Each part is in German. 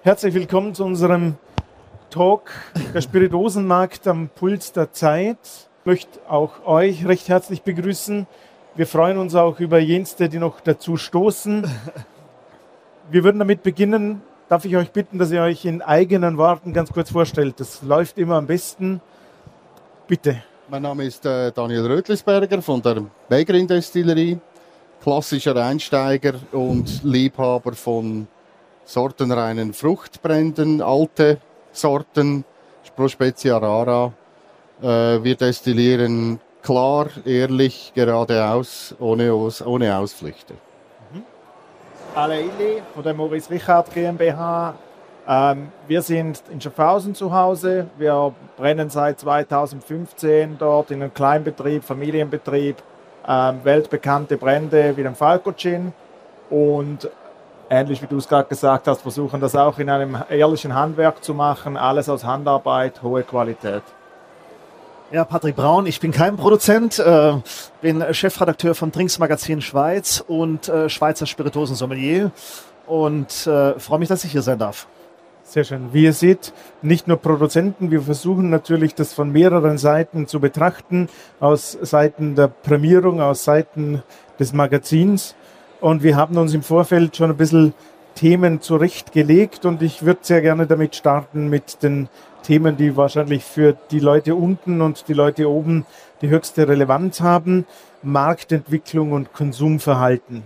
Herzlich willkommen zu unserem Talk, der Spirituosenmarkt am Puls der Zeit. Ich möchte auch euch recht herzlich begrüßen. Wir freuen uns auch über jenste, die noch dazu stoßen. Wir würden damit beginnen. Darf ich euch bitten, dass ihr euch in eigenen Worten ganz kurz vorstellt? Das läuft immer am besten. Bitte. Mein Name ist Daniel Rötlisberger von der Begrin-Destillerie. Klassischer Einsteiger und Liebhaber von sortenreinen Fruchtbränden, alte Sorten, Pro Spezie Rara. Wir destillieren klar, ehrlich, geradeaus, ohne Ausflüchte. Alain Illi von der Maurice Richard GmbH. Wir sind in Schaffhausen zu Hause. Wir brennen seit 2015 dort in einem Kleinbetrieb, Familienbetrieb. Weltbekannte Brände wie den Falco Gin. Und ähnlich wie du es gerade gesagt hast, versuchen das auch in einem ehrlichen Handwerk zu machen. Alles aus Handarbeit, hohe Qualität. Ja, Patrick Braun, ich bin kein Produzent, bin Chefredakteur von Drinks Magazin Schweiz und Schweizer Spirituosensommelier und freue mich, dass ich hier sein darf. Sehr schön. Wie ihr seht, nicht nur Produzenten, wir versuchen natürlich, das von mehreren Seiten zu betrachten, aus Seiten der Prämierung, aus Seiten des Magazins. Und wir haben uns im Vorfeld schon ein bisschen Themen zurechtgelegt und ich würde sehr gerne damit starten mit den Themen, die wahrscheinlich für die Leute unten und die Leute oben die höchste Relevanz haben. Marktentwicklung und Konsumverhalten.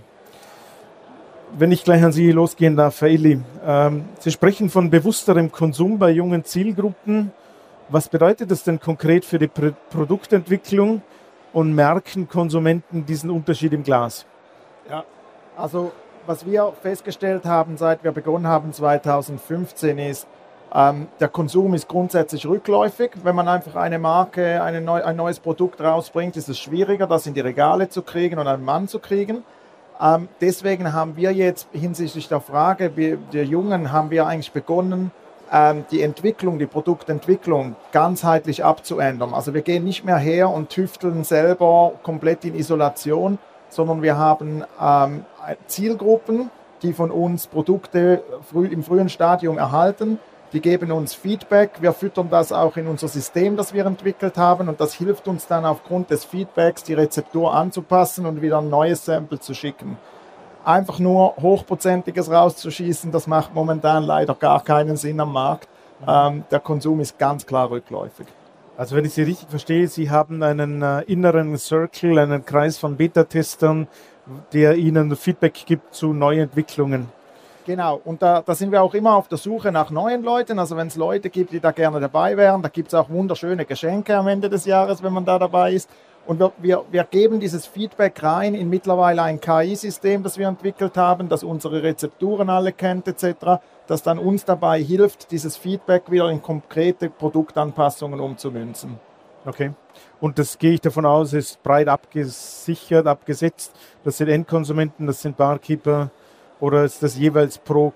Wenn ich gleich an Sie losgehen darf, Herr Illi. Sie sprechen von bewussterem Konsum bei jungen Zielgruppen. Was bedeutet das denn konkret für die Produktentwicklung und merken Konsumenten diesen Unterschied im Glas? Ja, also was wir festgestellt haben, seit wir begonnen haben 2015 ist, der Konsum ist grundsätzlich rückläufig. Wenn man einfach eine Marke, ein neues Produkt rausbringt, ist es schwieriger, das in die Regale zu kriegen und einen Mann zu kriegen. Deswegen haben wir jetzt hinsichtlich der Frage der Jungen haben wir eigentlich begonnen, die Entwicklung, die Produktentwicklung ganzheitlich abzuändern. Also wir gehen nicht mehr her und tüfteln selber komplett in Isolation, sondern wir haben Zielgruppen, die von uns Produkte im frühen Stadium erhalten. Die geben uns Feedback, wir füttern das auch in unser System, das wir entwickelt haben und das hilft uns dann aufgrund des Feedbacks, die Rezeptur anzupassen und wieder ein neues Sample zu schicken. Einfach nur Hochprozentiges rauszuschießen, das macht momentan leider gar keinen Sinn am Markt. Der Konsum ist ganz klar rückläufig. Also wenn ich Sie richtig verstehe, Sie haben einen inneren Circle, einen Kreis von Beta-Testern, der Ihnen Feedback gibt zu Neuentwicklungen. Genau, und da sind wir auch immer auf der Suche nach neuen Leuten. Also wenn es Leute gibt, die da gerne dabei wären, da gibt es auch wunderschöne Geschenke am Ende des Jahres, wenn man da dabei ist. Und wir geben dieses Feedback rein in mittlerweile ein KI-System, das wir entwickelt haben, das unsere Rezepturen alle kennt etc., das dann uns dabei hilft, dieses Feedback wieder in konkrete Produktanpassungen umzumünzen. Okay. Und das gehe ich davon aus, ist breit abgesichert, abgesetzt. Das sind Endkonsumenten, das sind Barkeeper. Oder ist das jeweils pro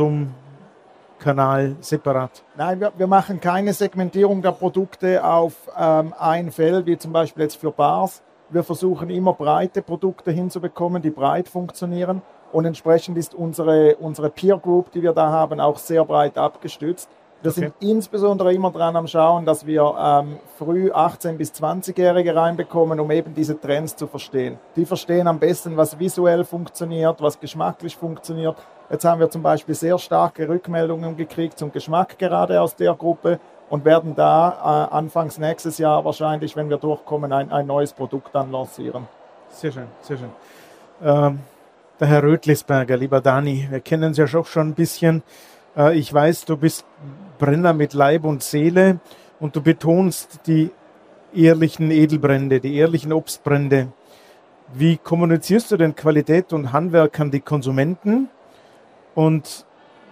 Konsumkanal separat? Nein, wir machen keine Segmentierung der Produkte auf ein Feld, wie zum Beispiel jetzt für Bars. Wir versuchen immer breite Produkte hinzubekommen, die breit funktionieren. Und entsprechend ist unsere Peer Group, die wir da haben, auch sehr breit abgestützt. Wir sind insbesondere immer dran am Schauen, dass wir früh 18- bis 20-Jährige reinbekommen, um eben diese Trends zu verstehen. Die verstehen am besten, was visuell funktioniert, was geschmacklich funktioniert. Jetzt haben wir zum Beispiel sehr starke Rückmeldungen gekriegt zum Geschmack gerade aus der Gruppe und werden da anfangs nächstes Jahr wahrscheinlich, wenn wir durchkommen, ein neues Produkt dann lancieren. Sehr schön, sehr schön. Der Herr Rötlisberger, lieber Dani, wir kennen uns ja schon ein bisschen. Ich weiß, du bist Brenner mit Leib und Seele und du betonst die ehrlichen Edelbrände, die ehrlichen Obstbrände. Wie kommunizierst du denn Qualität und Handwerk an die Konsumenten? Und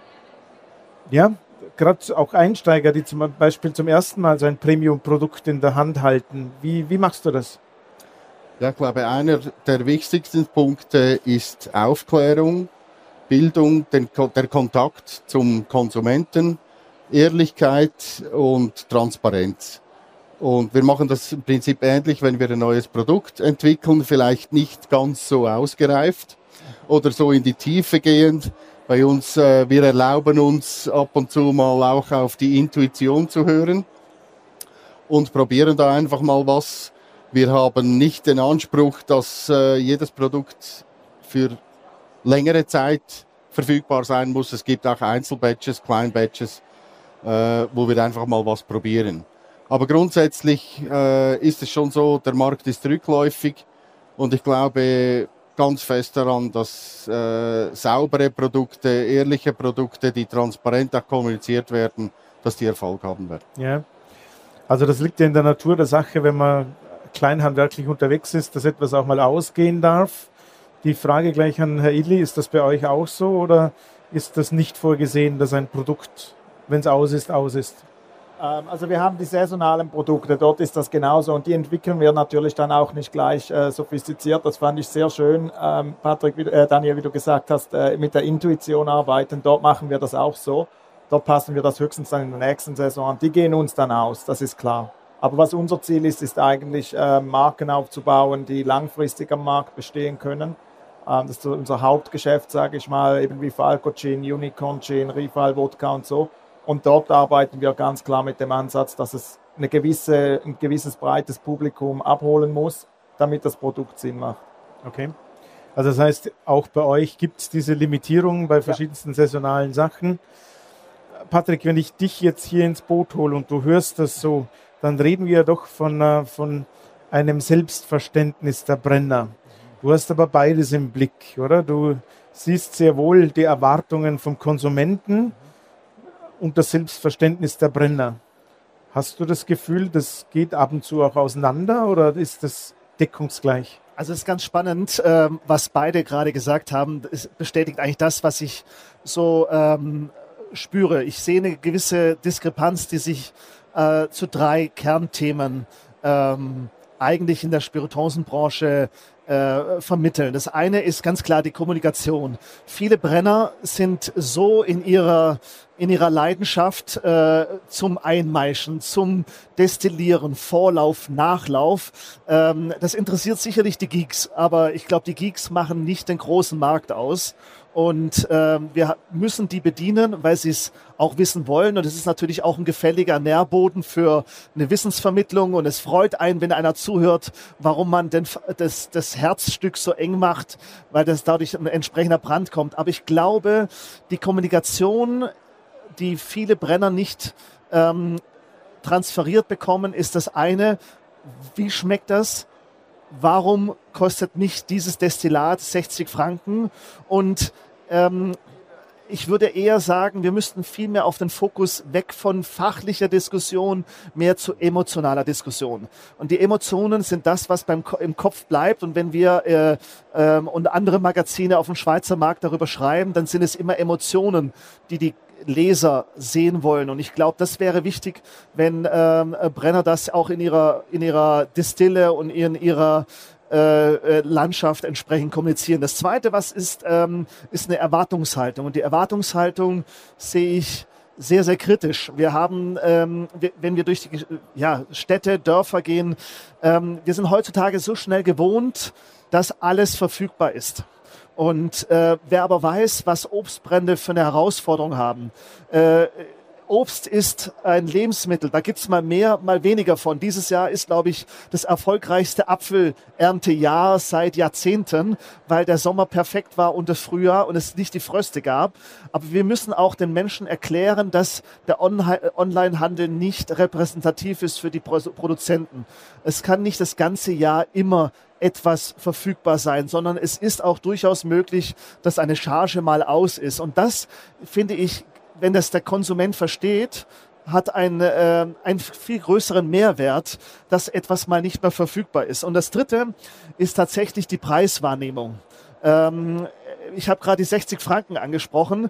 ja, gerade auch Einsteiger, die zum Beispiel zum ersten Mal so ein Premium-Produkt in der Hand halten. Wie machst du das? Ja, ich glaube, einer der wichtigsten Punkte ist Aufklärung, Bildung, der Kontakt zum Konsumenten, Ehrlichkeit und Transparenz. Und wir machen das im Prinzip ähnlich, wenn wir ein neues Produkt entwickeln, vielleicht nicht ganz so ausgereift oder so in die Tiefe gehend, Bei uns, wir erlauben uns ab und zu mal auch auf die Intuition zu hören und probieren da einfach mal was. Wir haben nicht den Anspruch, dass jedes Produkt für längere Zeit verfügbar sein muss. Es gibt auch Einzelbatches, Kleinbatches, wo wir einfach mal was probieren. Aber grundsätzlich ist es schon so, der Markt ist rückläufig und ich glaube ganz fest daran, dass saubere Produkte, ehrliche Produkte, die transparent auch kommuniziert werden, dass die Erfolg haben werden. Ja, also das liegt ja in der Natur der Sache, wenn man kleinhandwerklich unterwegs ist, dass etwas auch mal ausgehen darf. Die Frage gleich an Herr Idli, ist das bei euch auch so oder ist das nicht vorgesehen, dass ein Produkt, wenn es aus ist, aus ist? Also wir haben die saisonalen Produkte, dort ist das genauso und die entwickeln wir natürlich dann auch nicht gleich sophistiziert. Das fand ich sehr schön, Patrick, Daniel, wie du gesagt hast, mit der Intuition arbeiten, dort machen wir das auch so. Dort passen wir das höchstens dann in der nächsten Saison an. Die gehen uns dann aus, das ist klar. Aber was unser Ziel ist, ist eigentlich Marken aufzubauen, die langfristig am Markt bestehen können. Das ist unser Hauptgeschäft, sage ich mal, eben wie Falco Gin, Unicorn Gin, Rival Wodka und so. Und dort arbeiten wir ganz klar mit dem Ansatz, dass es ein gewisses breites Publikum abholen muss, damit das Produkt Sinn macht. Okay. Also das heißt, auch bei euch gibt es diese Limitierungen bei verschiedensten saisonalen Sachen. Patrick, wenn ich dich jetzt hier ins Boot hole und du hörst das so, dann reden wir ja doch von einem Selbstverständnis der Brenner. Du hast aber beides im Blick, oder? Du siehst sehr wohl die Erwartungen vom Konsumenten und das Selbstverständnis der Brenner. Hast du das Gefühl, das geht ab und zu auch auseinander oder ist das deckungsgleich? Also es ist ganz spannend, was beide gerade gesagt haben. Es bestätigt eigentlich das, was ich so spüre. Ich sehe eine gewisse Diskrepanz, die sich zu 3 Kernthemen eigentlich in der Spirituosenbranche vermitteln. Das eine ist ganz klar die Kommunikation. Viele Brenner sind so in ihrer Leidenschaft zum Einmeischen, zum Destillieren, Vorlauf, Nachlauf. Das interessiert sicherlich die Geeks, aber ich glaube, die Geeks machen nicht den großen Markt aus. Und wir müssen die bedienen, weil sie es auch wissen wollen. Und es ist natürlich auch ein gefälliger Nährboden für eine Wissensvermittlung. Und es freut einen, wenn einer zuhört, warum man denn das Herzstück so eng macht, weil das dadurch ein entsprechender Brand kommt. Aber ich glaube, die Kommunikation, die viele Brenner nicht transferiert bekommen, ist das eine. Wie schmeckt das? Warum kostet nicht dieses Destillat 60 Franken? Und ich würde eher sagen, wir müssten viel mehr auf den Fokus weg von fachlicher Diskussion, mehr zu emotionaler Diskussion. Und die Emotionen sind das, was im Kopf bleibt. Und wenn wir und andere Magazine auf dem Schweizer Markt darüber schreiben, dann sind es immer Emotionen, die Leser sehen wollen. Und ich glaube, das wäre wichtig, wenn Brenner das auch in ihrer Distille und in ihrer Landschaft entsprechend kommunizieren. Das Zweite, was ist eine Erwartungshaltung. Und die Erwartungshaltung sehe ich sehr, sehr kritisch. Wir haben, wenn wir durch die Städte, Dörfer gehen, wir sind heutzutage so schnell gewohnt, dass alles verfügbar ist. Und wer aber weiß, was Obstbrände für eine Herausforderung haben, Obst ist ein Lebensmittel, da gibt's mal mehr, mal weniger von. Dieses Jahr ist, glaube ich, das erfolgreichste Apfelerntejahr seit Jahrzehnten, weil der Sommer perfekt war und das Frühjahr und es nicht die Fröste gab. Aber wir müssen auch den Menschen erklären, dass der Onlinehandel nicht repräsentativ ist für die Produzenten. Es kann nicht das ganze Jahr immer etwas verfügbar sein, sondern es ist auch durchaus möglich, dass eine Charge mal aus ist. Und das, finde ich, wenn das der Konsument versteht, hat einen viel größeren Mehrwert, dass etwas mal nicht mehr verfügbar ist. Und das Dritte ist tatsächlich die Preiswahrnehmung. Ich habe gerade die 60 Franken angesprochen.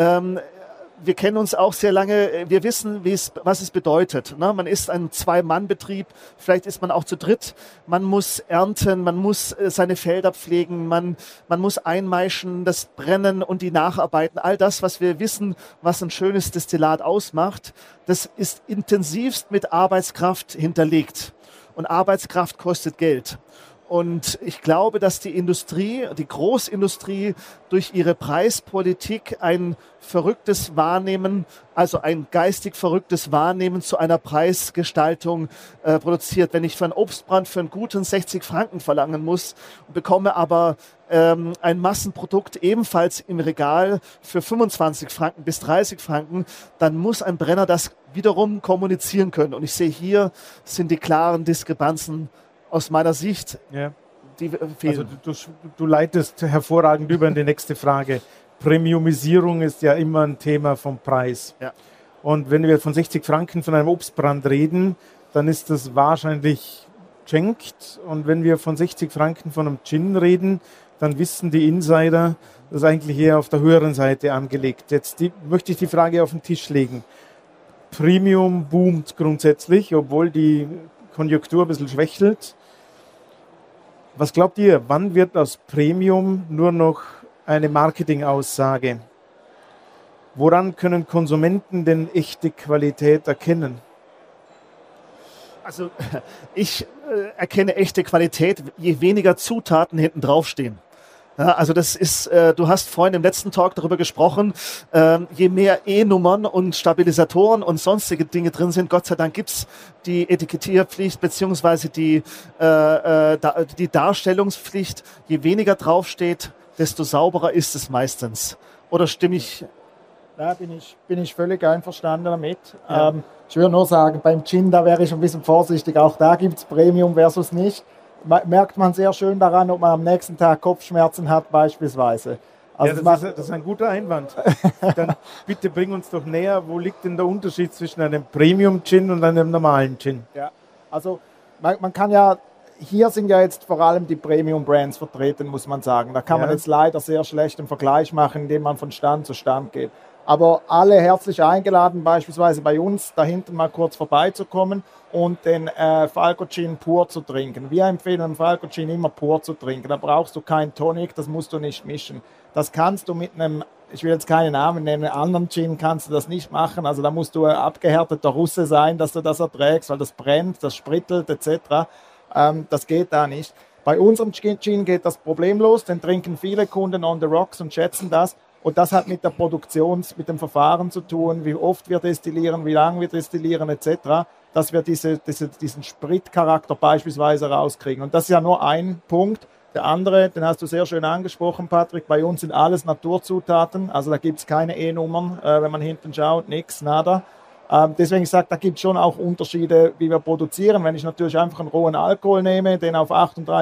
Wir kennen uns auch sehr lange, wir wissen, was es bedeutet. Ne? Man ist ein Zwei-Mann-Betrieb, vielleicht ist man auch zu dritt. Man muss ernten, man muss seine Felder pflegen, man muss einmeischen, das Brennen und die Nacharbeiten. All das, was wir wissen, was ein schönes Destillat ausmacht, das ist intensivst mit Arbeitskraft hinterlegt. Und Arbeitskraft kostet Geld. Und ich glaube, dass die Industrie, die Großindustrie durch ihre Preispolitik ein verrücktes Wahrnehmen, also ein geistig verrücktes Wahrnehmen zu einer Preisgestaltung produziert. Wenn ich für einen Obstbrand für einen guten 60 Franken verlangen muss, bekomme aber ein Massenprodukt ebenfalls im Regal für 25 Franken bis 30 Franken, dann muss ein Brenner das wiederum kommunizieren können. Und ich sehe, hier sind die klaren Diskrepanzen aus meiner Sicht, die fehlen. Also du leitest hervorragend über in die nächste Frage. Premiumisierung ist ja immer ein Thema vom Preis. Ja. Und wenn wir von 60 Franken von einem Obstbrand reden, dann ist das wahrscheinlich geschenkt. Und wenn wir von 60 Franken von einem Gin reden, dann wissen die Insider, das ist eigentlich eher auf der höheren Seite angelegt. Jetzt möchte ich die Frage auf den Tisch legen. Premium boomt grundsätzlich, obwohl die Konjunktur ein bisschen schwächelt. Was glaubt ihr, wann wird aus Premium nur noch eine Marketingaussage? Woran können Konsumenten denn echte Qualität erkennen? Also ich erkenne echte Qualität, je weniger Zutaten hinten draufstehen. Ja, also das ist, du hast vorhin im letzten Talk darüber gesprochen, je mehr E-Nummern und Stabilisatoren und sonstige Dinge drin sind, Gott sei Dank gibt's die Etikettierpflicht beziehungsweise die Darstellungspflicht, je weniger draufsteht, desto sauberer ist es meistens. Oder stimme ich? Da bin ich völlig einverstanden damit. Ja. Ich würde nur sagen, beim Gin, da wäre ich ein bisschen vorsichtig. Auch da gibt es Premium versus nicht. Merkt man sehr schön daran, ob man am nächsten Tag Kopfschmerzen hat beispielsweise. Also das ist ein guter Einwand. Dann bitte bring uns doch näher, wo liegt denn der Unterschied zwischen einem Premium-Gin und einem normalen Gin? Ja, also man kann ja, hier sind ja jetzt vor allem die Premium-Brands vertreten, muss man sagen. Da kann man jetzt leider sehr schlecht einen Vergleich machen, indem man von Stand zu Stand geht. Aber alle herzlich eingeladen, beispielsweise bei uns da hinten mal kurz vorbeizukommen und den Falco Gin pur zu trinken. Wir empfehlen den Falco Gin immer pur zu trinken. Da brauchst du keinen Tonic, das musst du nicht mischen. Das kannst du mit einem, ich will jetzt keinen Namen nennen, anderen Gin kannst du das nicht machen. Also da musst du ein abgehärteter Russe sein, dass du das erträgst, weil das brennt, das sprittelt etc. Das geht da nicht. Bei unserem Gin geht das problemlos, den trinken viele Kunden on the rocks und schätzen das. Und das hat mit der mit dem Verfahren zu tun, wie oft wir destillieren, wie lange wir destillieren etc., dass wir diesen Spritcharakter beispielsweise rauskriegen. Und das ist ja nur ein Punkt. Der andere, den hast du sehr schön angesprochen, Patrick, bei uns sind alles Naturzutaten, also da gibt es keine E-Nummern, wenn man hinten schaut, nichts, nada. Deswegen ich sage, da gibt es schon auch Unterschiede, wie wir produzieren. Wenn ich natürlich einfach einen rohen Alkohol nehme, den auf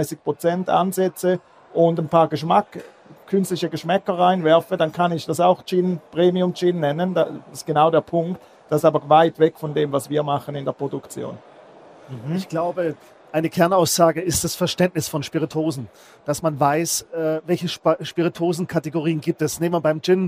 38% ansetze und ein paar künstliche Geschmäcker reinwerfe, dann kann ich das auch Premium Gin nennen. Das ist genau der Punkt. Das ist aber weit weg von dem, was wir machen in der Produktion. Ich glaube, eine Kernaussage ist das Verständnis von Spiritosen, dass man weiß, welche Spiritosenkategorien gibt es. Nehmen wir beim Gin,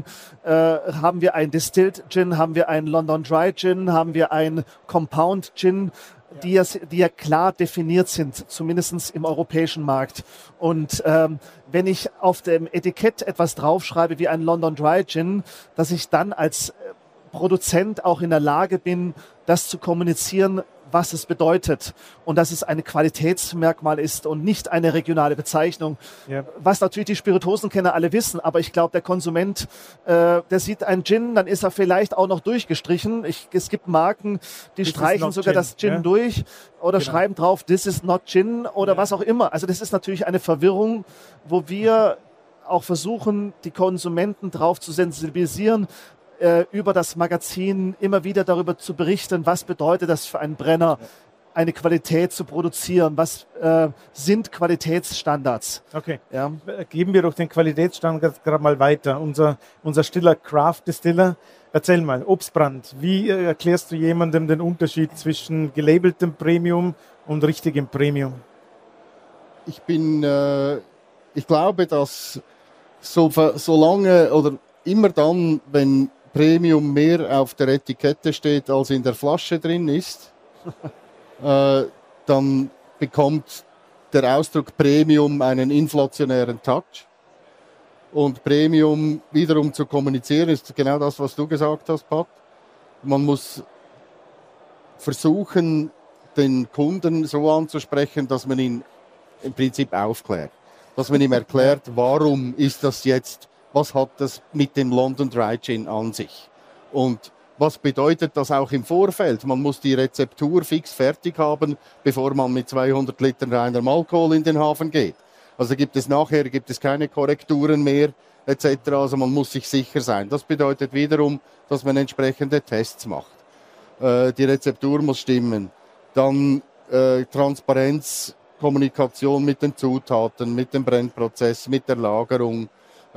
haben wir einen Distilled Gin, haben wir einen London Dry Gin, haben wir einen Compound Gin, die ja klar definiert sind, zumindest im europäischen Markt. Und wenn ich auf dem Etikett etwas draufschreibe wie ein London Dry Gin, dass ich dann als Produzent auch in der Lage bin, das zu kommunizieren, was es bedeutet und dass es ein Qualitätsmerkmal ist und nicht eine regionale Bezeichnung. Ja. Was natürlich die Spiritosenkenner alle wissen, aber ich glaube, der Konsument, der sieht einen Gin, dann ist er vielleicht auch noch durchgestrichen. Es gibt Marken, die streichen sogar Gin, das Gin durch oder schreiben drauf, this is not Gin oder was auch immer. Also das ist natürlich eine Verwirrung, wo wir auch versuchen, die Konsumenten drauf zu sensibilisieren, über das Magazin immer wieder darüber zu berichten, was bedeutet das für einen Brenner, eine Qualität zu produzieren, was sind Qualitätsstandards. Okay, geben wir doch den Qualitätsstandard gerade mal weiter. Unser stiller Craft Distiller, erzähl mal, Obstbrand, wie erklärst du jemandem den Unterschied zwischen gelabeltem Premium und richtigem Premium? Ich glaube, dass solange oder immer dann, wenn Premium mehr auf der Etikette steht, als in der Flasche drin ist, dann bekommt der Ausdruck Premium einen inflationären Touch. Und Premium wiederum zu kommunizieren, ist genau das, was du gesagt hast, Pat. Man muss versuchen, den Kunden so anzusprechen, dass man ihn im Prinzip aufklärt. Dass man ihm erklärt, warum ist das jetzt, was hat das mit dem London Dry Gin an sich? Und was bedeutet das auch im Vorfeld? Man muss die Rezeptur fix fertig haben, bevor man mit 200 Litern reinem Alkohol in den Hafen geht. Also gibt es keine Korrekturen mehr, etc. Also man muss sich sicher sein. Das bedeutet wiederum, dass man entsprechende Tests macht. Die Rezeptur muss stimmen. Dann Transparenz, Kommunikation mit den Zutaten, mit dem Brennprozess, mit der Lagerung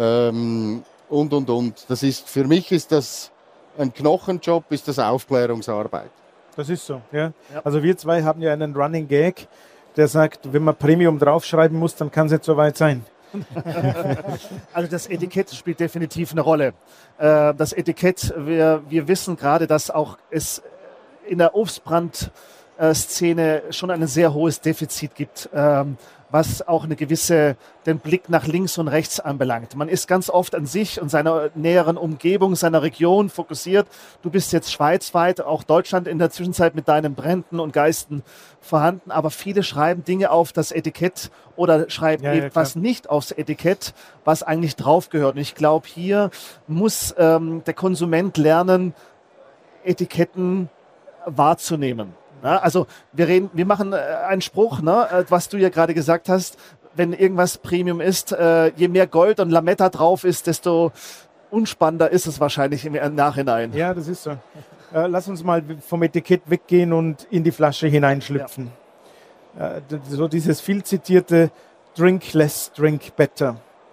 und. Für mich ist das ein Knochenjob, ist das Aufklärungsarbeit. Das ist so, ja. Also wir zwei haben ja einen Running Gag, der sagt, wenn man Premium draufschreiben muss, dann kann es nicht so weit sein. Also das Etikett spielt definitiv eine Rolle. Das Etikett, wir wissen gerade, dass auch es in der Obstbrand-Szene schon ein sehr hohes Defizit gibt, was auch den Blick nach links und rechts anbelangt. Man ist ganz oft an sich und seiner näheren Umgebung, seiner Region fokussiert. Du bist jetzt schweizweit, auch Deutschland in der Zwischenzeit mit deinen Bränden und Geisten vorhanden, aber viele schreiben Dinge auf das Etikett oder schreiben etwas nicht aufs Etikett, was eigentlich drauf gehört. Und ich glaube, hier muss der Konsument lernen, Etiketten wahrzunehmen. Ja, also wir machen einen Spruch, ne, was du ja gerade gesagt hast, wenn irgendwas Premium ist, je mehr Gold und Lametta drauf ist, desto unspannender ist es wahrscheinlich im Nachhinein. Ja, das ist so. Lass uns mal vom Etikett weggehen und in die Flasche hineinschlüpfen. Ja. So dieses viel zitierte Drink less, drink better.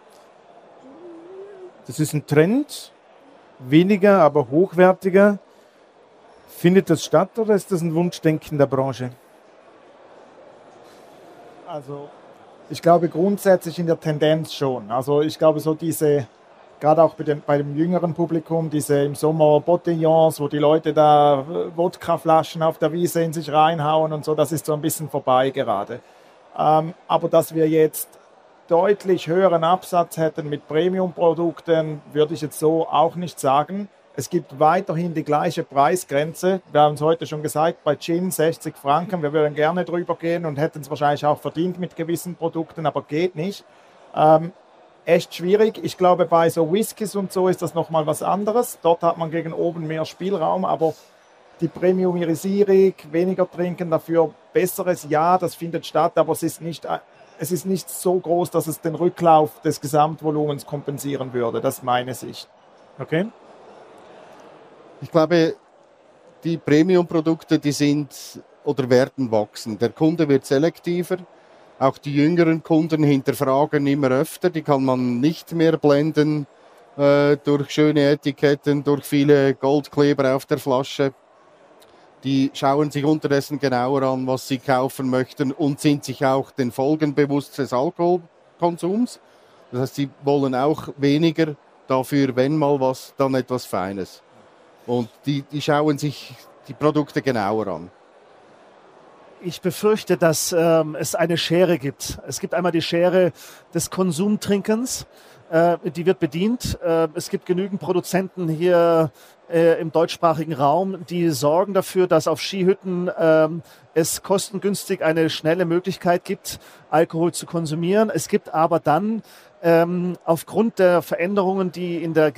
Das ist ein Trend, weniger, aber hochwertiger. Findet das statt oder ist das ein Wunschdenken der Branche? Also ich glaube grundsätzlich in der Tendenz schon. Also ich glaube so gerade auch bei dem jüngeren Publikum, diese im Sommer Botillons, wo die Leute da Wodkaflaschen auf der Wiese in sich reinhauen und so, das ist so ein bisschen vorbei gerade. Aber dass wir jetzt deutlich höheren Absatz hätten mit Premium-Produkten, würde ich jetzt so auch nicht sagen. Es gibt weiterhin die gleiche Preisgrenze. Wir haben es heute schon gesagt, bei Gin 60 Franken. Wir würden gerne drüber gehen und hätten es wahrscheinlich auch verdient mit gewissen Produkten, aber geht nicht. Echt schwierig. Ich glaube, bei so Whiskys und so ist das nochmal was anderes. Dort hat man gegen oben mehr Spielraum, aber die Premiumisierung, weniger trinken, dafür besseres, ja, das findet statt, aber es ist nicht so groß, dass es den Rücklauf des Gesamtvolumens kompensieren würde. Das ist meine Sicht. Okay. Ich glaube, die Premium-Produkte, die sind oder werden wachsen. Der Kunde wird selektiver. Auch die jüngeren Kunden hinterfragen immer öfter. Die kann man nicht mehr blenden durch schöne Etiketten, durch viele Goldkleber auf der Flasche. Die schauen sich unterdessen genauer an, was sie kaufen möchten und sind sich auch den Folgen bewusst des Alkoholkonsums. Das heißt, sie wollen auch weniger dafür, wenn mal was, dann etwas Feines. Und die schauen sich die Produkte genauer an. Ich befürchte, dass es eine Schere gibt. Es gibt einmal die Schere des Konsumtrinkens, die wird bedient. Es gibt genügend Produzenten hier im deutschsprachigen Raum, die sorgen dafür, dass auf Skihütten es kostengünstig eine schnelle Möglichkeit gibt, Alkohol zu konsumieren. Es gibt aber dann aufgrund der Veränderungen, die in der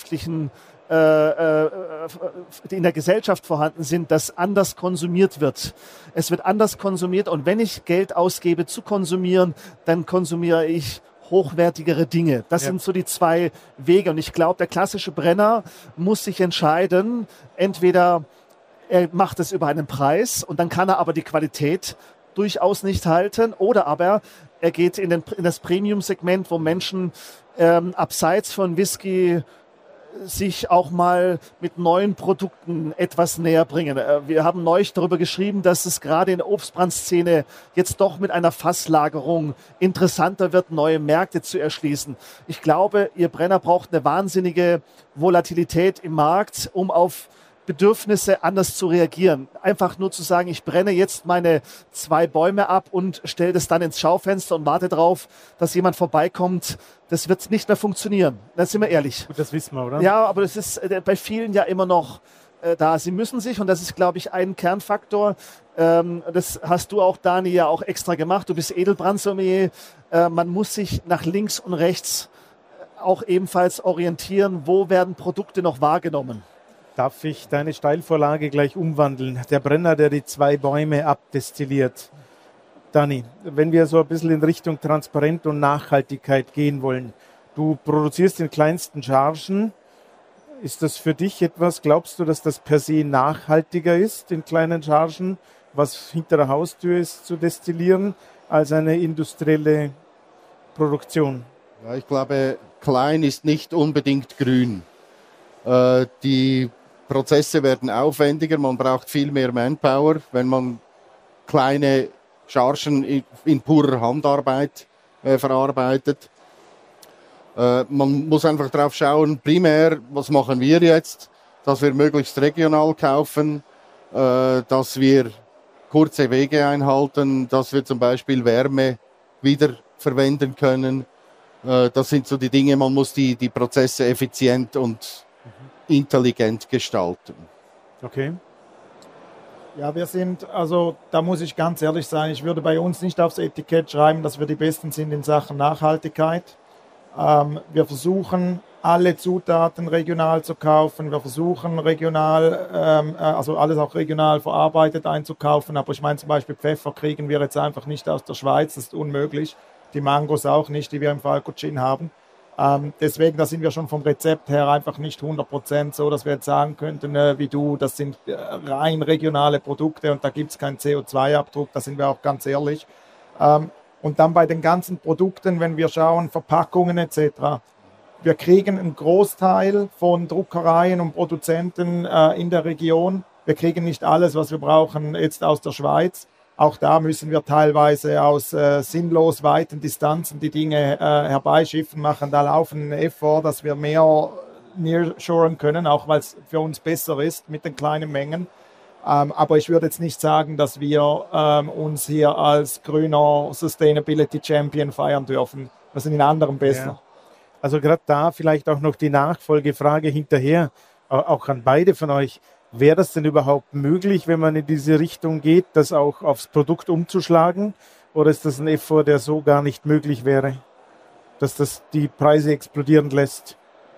die in der Gesellschaft vorhanden sind, dass anders konsumiert wird. Es wird anders konsumiert und wenn ich Geld ausgebe zu konsumieren, dann konsumiere ich hochwertigere Dinge. Das sind so die zwei Wege und ich glaube, der klassische Brenner muss sich entscheiden, entweder er macht es über einen Preis und dann kann er aber die Qualität durchaus nicht halten oder aber er geht in das Premium-Segment, wo Menschen abseits von Whisky sich auch mal mit neuen Produkten etwas näher bringen. Wir haben neulich darüber geschrieben, dass es gerade in der Obstbrandszene jetzt doch mit einer Fasslagerung interessanter wird, neue Märkte zu erschließen. Ich glaube, Ihr Brenner braucht eine wahnsinnige Volatilität im Markt, um auf Bedürfnisse anders zu reagieren. Einfach nur zu sagen, ich brenne jetzt meine 2 Bäume ab und stelle das dann ins Schaufenster und warte darauf, dass jemand vorbeikommt. Das wird nicht mehr funktionieren. Da sind wir ehrlich. Gut, das wissen wir, oder? Ja, aber das ist bei vielen ja immer noch da. Sie müssen sich, und das ist, glaube ich, ein Kernfaktor, das hast du auch, Dani, ja auch extra gemacht, du bist Edelbrandsommelier, man muss sich nach links und rechts auch ebenfalls orientieren, wo werden Produkte noch wahrgenommen. Darf ich deine Steilvorlage gleich umwandeln? Der Brenner, der die 2 Bäume abdestilliert. Dani, wenn wir so ein bisschen in Richtung Transparenz und Nachhaltigkeit gehen wollen, du produzierst in kleinsten Chargen. Ist das für dich etwas, glaubst du, dass das per se nachhaltiger ist, in kleinen Chargen, was hinter der Haustür ist, zu destillieren, als eine industrielle Produktion? Ja, ich glaube, klein ist nicht unbedingt grün. Die Prozesse werden aufwendiger, man braucht viel mehr Manpower, wenn man kleine Chargen in purer Handarbeit verarbeitet. Man muss einfach drauf schauen, primär, was machen wir jetzt, dass wir möglichst regional kaufen, dass wir kurze Wege einhalten, dass wir zum Beispiel Wärme wiederverwenden können. Das sind so die Dinge, man muss die Prozesse effizient und intelligent gestalten. Okay. Ja, da muss ich ganz ehrlich sein, ich würde bei uns nicht aufs Etikett schreiben, dass wir die Besten sind in Sachen Nachhaltigkeit. Wir versuchen, alle Zutaten regional zu kaufen. Wir versuchen, also alles auch regional verarbeitet einzukaufen. Aber ich meine, zum Beispiel Pfeffer kriegen wir jetzt einfach nicht aus der Schweiz. Das ist unmöglich. Die Mangos auch nicht, die wir im Falco Gin haben. Deswegen, da sind wir schon vom Rezept her einfach nicht 100% so, dass wir jetzt sagen könnten, wie du, das sind rein regionale Produkte und da gibt es keinen CO2-Abdruck. Da sind wir auch ganz ehrlich. Und dann bei den ganzen Produkten, wenn wir schauen, Verpackungen etc., wir kriegen einen Großteil von Druckereien und Produzenten in der Region. Wir kriegen nicht alles, was wir brauchen, jetzt aus der Schweiz. Auch da müssen wir teilweise aus sinnlos weiten Distanzen die Dinge herbeischiffen, machen da laufenden Effort, dass wir mehr nearshoren können, auch weil es für uns besser ist mit den kleinen Mengen. Aber ich würde jetzt nicht sagen, dass wir uns hier als grüner Sustainability Champion feiern dürfen. Wir sind in anderen besser. Ja. Also gerade da vielleicht auch noch die Nachfolgefrage hinterher, auch an beide von euch. Wäre das denn überhaupt möglich, wenn man in diese Richtung geht, das auch aufs Produkt umzuschlagen? Oder ist das ein Effort, der so gar nicht möglich wäre, dass das die Preise explodieren lässt?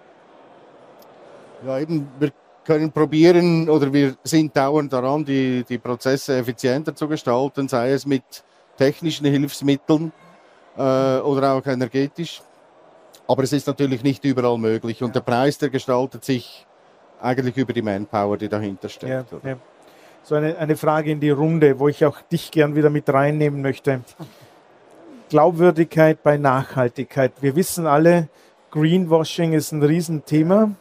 Ja, eben, wir können probieren oder wir sind dauernd daran, die Prozesse effizienter zu gestalten, sei es mit technischen Hilfsmitteln oder auch energetisch. Aber es ist natürlich nicht überall möglich und der Preis, der gestaltet sich eigentlich über die Manpower, die dahinter steckt. Ja. So eine Frage in die Runde, wo ich auch dich gern wieder mit reinnehmen möchte. Glaubwürdigkeit bei Nachhaltigkeit. Wir wissen alle, Greenwashing ist ein Riesenthema.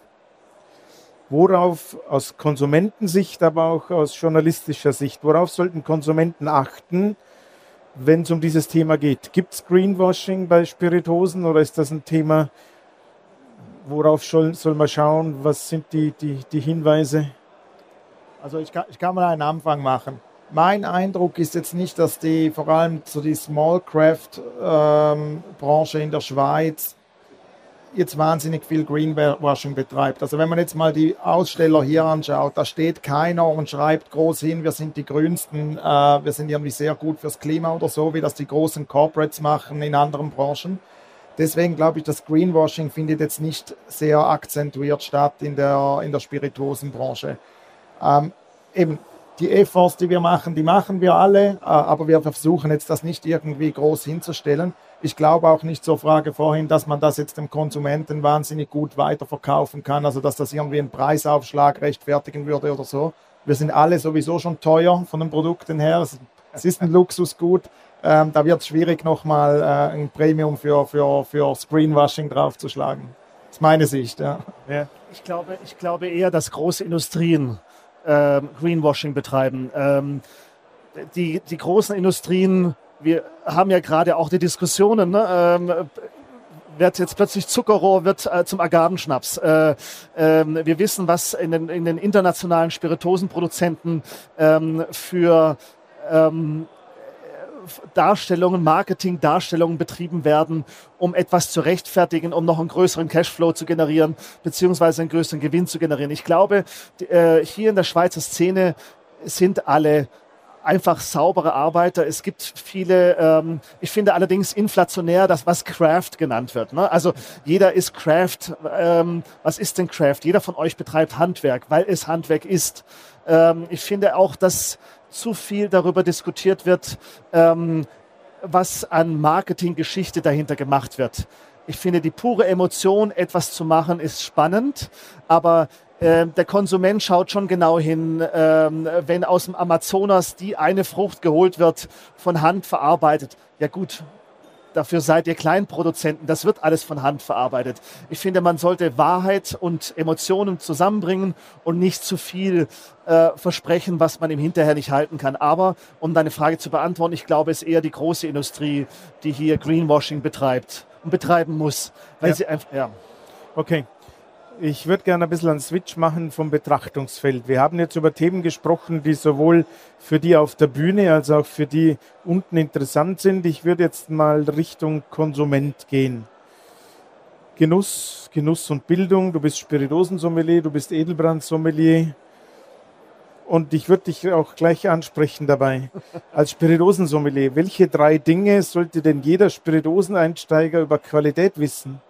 Worauf aus Konsumentensicht, aber auch aus journalistischer Sicht, worauf sollten Konsumenten achten, wenn es um dieses Thema geht? Gibt es Greenwashing bei Spirituosen oder ist das ein Thema, worauf soll man schauen? Was sind die Hinweise? Also ich kann mal einen Anfang machen. Mein Eindruck ist jetzt nicht, dass vor allem so die Small Craft Branche in der Schweiz jetzt wahnsinnig viel Greenwashing betreibt. Also wenn man jetzt mal die Aussteller hier anschaut, da steht keiner und schreibt groß hin, wir sind die Grünsten, wir sind irgendwie sehr gut fürs Klima oder so, wie das die großen Corporates machen in anderen Branchen. Deswegen glaube ich, das Greenwashing findet jetzt nicht sehr akzentuiert statt in der Spirituosenbranche. Eben die Efforts, die machen wir alle, aber wir versuchen jetzt das nicht irgendwie groß hinzustellen. Ich glaube auch nicht zur Frage vorhin, dass man das jetzt dem Konsumenten wahnsinnig gut weiterverkaufen kann, also dass das irgendwie einen Preisaufschlag rechtfertigen würde oder so. Wir sind alle sowieso schon teuer von den Produkten her. Es ist ein Luxusgut. Da wird es schwierig, nochmal ein Premium für Greenwashing draufzuschlagen. Das ist meine Sicht. Ja. Ja. Ich glaube eher, dass große Industrien Greenwashing betreiben. Die großen Industrien, wir haben ja gerade auch die Diskussionen, wird jetzt plötzlich Zuckerrohr zum Agavenschnaps. Wir wissen, was in den internationalen Spirituosenproduzenten für Darstellungen, Marketing-Darstellungen betrieben werden, um etwas zu rechtfertigen, um noch einen größeren Cashflow zu generieren, beziehungsweise einen größeren Gewinn zu generieren. Ich glaube, hier in der Schweizer Szene sind alle einfach saubere Arbeiter. Es gibt viele, ich finde allerdings inflationär, das was Craft genannt wird. Ne? Also jeder ist Craft. Was ist denn Craft? Jeder von euch betreibt Handwerk, weil es Handwerk ist. Ich finde auch, dass zu viel darüber diskutiert wird, was an Marketinggeschichte dahinter gemacht wird. Ich finde, die pure Emotion, etwas zu machen, ist spannend, aber der Konsument schaut schon genau hin, wenn aus dem Amazonas die eine Frucht geholt wird, von Hand verarbeitet. Ja gut, dafür seid ihr Kleinproduzenten, das wird alles von Hand verarbeitet. Ich finde, man sollte Wahrheit und Emotionen zusammenbringen und nicht zu viel versprechen, was man im Hinterher nicht halten kann. Aber, um deine Frage zu beantworten, ich glaube, es ist eher die große Industrie, die hier Greenwashing betreibt und betreiben muss. Weil sie einfach, ja. Okay. Ich würde gerne ein bisschen einen Switch machen vom Betrachtungsfeld. Wir haben jetzt über Themen gesprochen, die sowohl für die auf der Bühne als auch für die unten interessant sind. Ich würde jetzt mal Richtung Konsument gehen. Genuss und Bildung. Du bist Spirituosensommelier, du bist Edelbrandsommelier. Und ich würde dich auch gleich ansprechen dabei. Als Spirituosensommelier, welche 3 Dinge sollte denn jeder Spirituoseneinsteiger über Qualität wissen?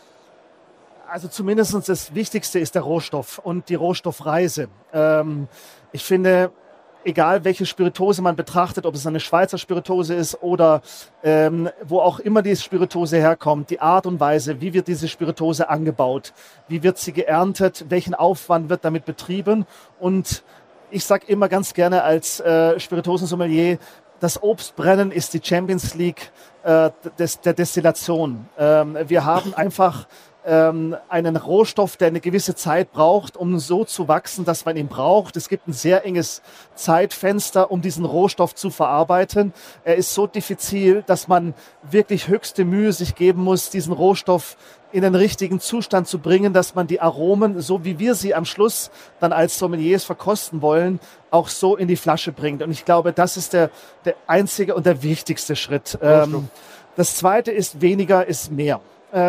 Also zumindest das Wichtigste ist der Rohstoff und die Rohstoffreise. Ich finde, egal welche Spirituose man betrachtet, ob es eine Schweizer Spirituose ist oder wo auch immer die Spirituose herkommt, die Art und Weise, wie wird diese Spirituose angebaut, wie wird sie geerntet, welchen Aufwand wird damit betrieben. Und ich sage immer ganz gerne als Spirituosensommelier, das Obstbrennen ist die Champions League der Destillation. Wir haben einfach einen Rohstoff, der eine gewisse Zeit braucht, um so zu wachsen, dass man ihn braucht. Es gibt ein sehr enges Zeitfenster, um diesen Rohstoff zu verarbeiten. Er ist so diffizil, dass man wirklich höchste Mühe sich geben muss, diesen Rohstoff in den richtigen Zustand zu bringen, dass man die Aromen, so wie wir sie am Schluss dann als Sommeliers verkosten wollen, auch so in die Flasche bringt. Und ich glaube, das ist der einzige und der wichtigste Schritt. Das zweite ist, weniger ist mehr.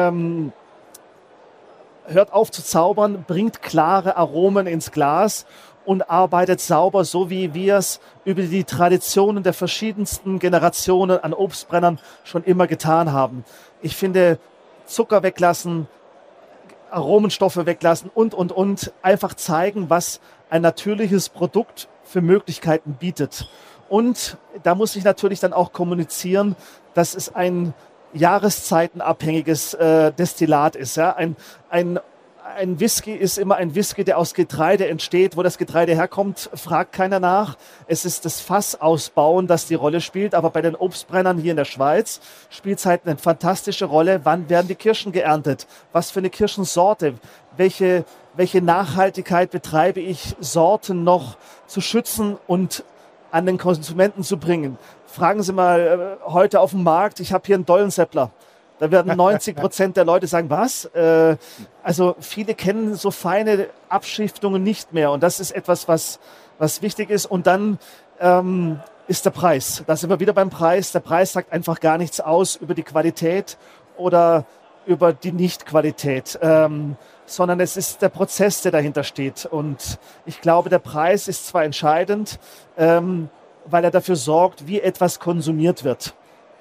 Hört auf zu zaubern, bringt klare Aromen ins Glas und arbeitet sauber, so wie wir es über die Traditionen der verschiedensten Generationen an Obstbrennern schon immer getan haben. Ich finde, Zucker weglassen, Aromenstoffe weglassen und einfach zeigen, was ein natürliches Produkt für Möglichkeiten bietet. Und da muss ich natürlich dann auch kommunizieren, dass es ein jahreszeitenabhängiges Destillat ist. Ja? Ein Whisky ist immer ein Whisky, der aus Getreide entsteht. Wo das Getreide herkommt, fragt keiner nach. Es ist das Fassausbauen, das die Rolle spielt. Aber bei den Obstbrennern hier in der Schweiz spielt es halt eine fantastische Rolle. Wann werden die Kirschen geerntet? Was für eine Kirschensorte? Welche Nachhaltigkeit betreibe ich, Sorten noch zu schützen und an den Konsumenten zu bringen? Fragen Sie mal heute auf dem Markt, ich habe hier einen Dollenseppler. Da werden 90% der Leute sagen, was? Also viele kennen so feine Abschriftungen nicht mehr. Und das ist etwas, was wichtig ist. Und dann ist der Preis. Da sind wir wieder beim Preis. Der Preis sagt einfach gar nichts aus über die Qualität oder über die Nicht-Qualität. Sondern es ist der Prozess, der dahinter steht. Und ich glaube, der Preis ist zwar entscheidend, weil er dafür sorgt, wie etwas konsumiert wird.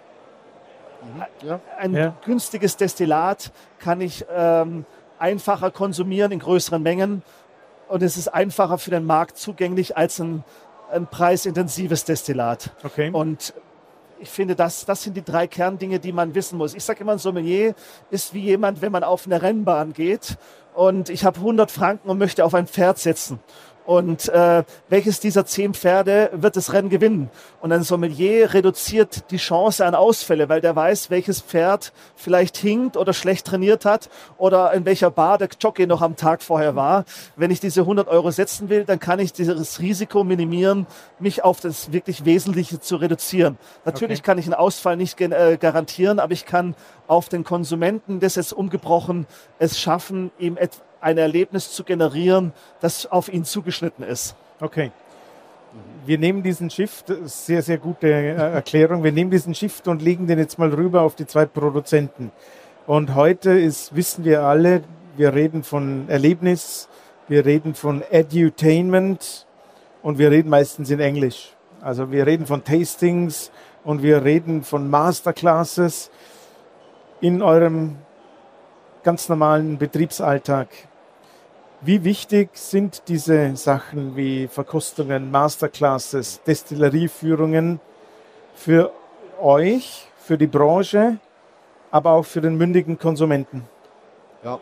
Ein günstiges Destillat kann ich einfacher konsumieren in größeren Mengen und es ist einfacher für den Markt zugänglich als ein preisintensives Destillat. Okay. Und ich finde, das sind die 3 Kerndinge, die man wissen muss. Ich sage immer, ein Sommelier ist wie jemand, wenn man auf eine Rennbahn geht und ich habe 100 Franken und möchte auf ein Pferd setzen. Und welches dieser 10 Pferde wird das Rennen gewinnen? Und ein Sommelier reduziert die Chance an Ausfälle, weil der weiß, welches Pferd vielleicht hinkt oder schlecht trainiert hat oder in welcher Bar der Jockey noch am Tag vorher war. Wenn ich diese 100 Euro setzen will, dann kann ich dieses Risiko minimieren, mich auf das wirklich Wesentliche zu reduzieren. Natürlich kann ich einen Ausfall nicht garantieren, aber ich kann auf den Konsumenten, das jetzt umgebrochen, es schaffen, ihm ein Erlebnis zu generieren, das auf ihn zugeschnitten ist. Okay. Wir nehmen diesen Shift, sehr, sehr gute Erklärung, wir nehmen diesen Shift und legen den jetzt mal rüber auf die zwei Produzenten. Und heute wissen wir alle, wir reden von Erlebnis, wir reden von Edutainment und wir reden meistens in Englisch. Also wir reden von Tastings und wir reden von Masterclasses in eurem ganz normalen Betriebsalltag. Wie wichtig sind diese Sachen wie Verkostungen, Masterclasses, Destillerieführungen für euch, für die Branche, aber auch für den mündigen Konsumenten? Ja.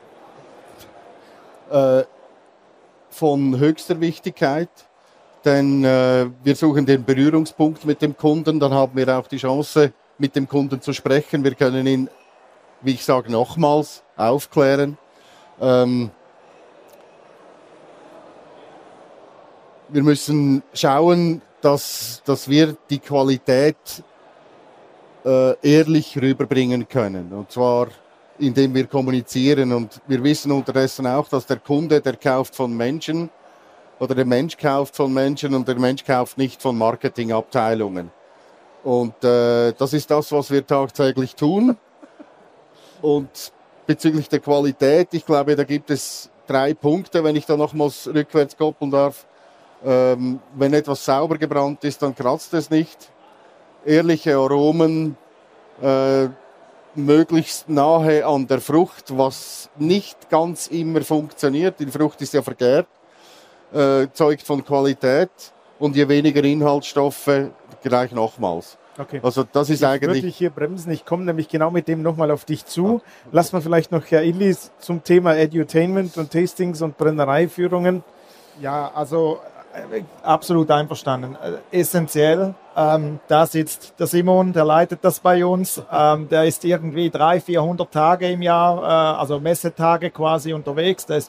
Von höchster Wichtigkeit, denn wir suchen den Berührungspunkt mit dem Kunden, dann haben wir auch die Chance, mit dem Kunden zu sprechen. Wir können ihn, wie ich sage, nochmals aufklären. Wir müssen schauen, dass wir die Qualität ehrlich rüberbringen können. Und zwar, indem wir kommunizieren. Und wir wissen unterdessen auch, dass der Kunde, der kauft von Menschen, oder der Mensch kauft von Menschen und der Mensch kauft nicht von Marketingabteilungen. Und das ist das, was wir tagtäglich tun. Und bezüglich der Qualität, ich glaube, da gibt es 3 Punkte, wenn ich da nochmals rückwärts koppeln darf. Wenn etwas sauber gebrannt ist, dann kratzt es nicht. Ehrliche Aromen, möglichst nahe an der Frucht, was nicht ganz immer funktioniert. Die Frucht ist ja vergärt, zeugt von Qualität und je weniger Inhaltsstoffe, gleich nochmals. Okay. Also das ist eigentlich... Würde ich hier bremsen, ich komme nämlich genau mit dem nochmal auf dich zu. Lass mal vielleicht noch Herr Illis zum Thema Edutainment und Tastings und Brennereiführungen. Ja, also absolut einverstanden. Essentiell. Da sitzt der Simon, der leitet das bei uns. Der ist irgendwie 300-400 Tage im Jahr, also Messetage quasi unterwegs. Der ist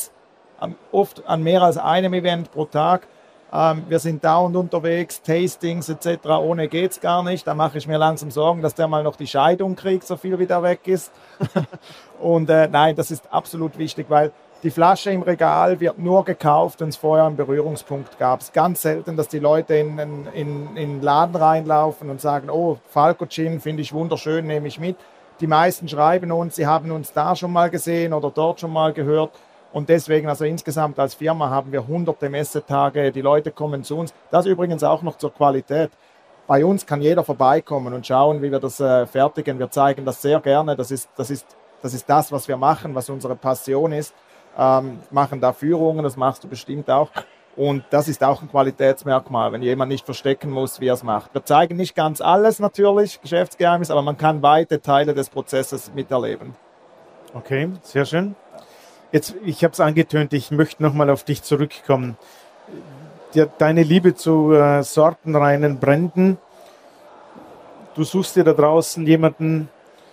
oft an mehr als einem Event pro Tag. Wir sind dauernd unterwegs, Tastings etc. Ohne geht's gar nicht. Da mache ich mir langsam Sorgen, dass der mal noch die Scheidung kriegt, so viel wie der weg ist. Und nein, das ist absolut wichtig, weil die Flasche im Regal wird nur gekauft, wenn es vorher einen Berührungspunkt gab. Es ist ganz selten, dass die Leute in den Laden reinlaufen und sagen, oh, Falco Gin finde ich wunderschön, nehme ich mit. Die meisten schreiben uns, sie haben uns da schon mal gesehen oder dort schon mal gehört. Und deswegen, also insgesamt als Firma haben wir hunderte Messetage, die Leute kommen zu uns. Das übrigens auch noch zur Qualität. Bei uns kann jeder vorbeikommen und schauen, wie wir das fertigen. Wir zeigen das sehr gerne. Das ist das, was wir machen, was unsere Passion ist. Machen da Führungen, das machst du bestimmt auch. Und das ist auch ein Qualitätsmerkmal, wenn jemand nicht verstecken muss, wie er es macht. Wir zeigen nicht ganz alles natürlich, Geschäftsgeheimnis, aber man kann weite Teile des Prozesses miterleben. Okay, sehr schön. Jetzt, ich habe es angetönt, ich möchte nochmal auf dich zurückkommen. Deine Liebe zu sortenreinen Bränden. Du suchst dir da draußen jemanden.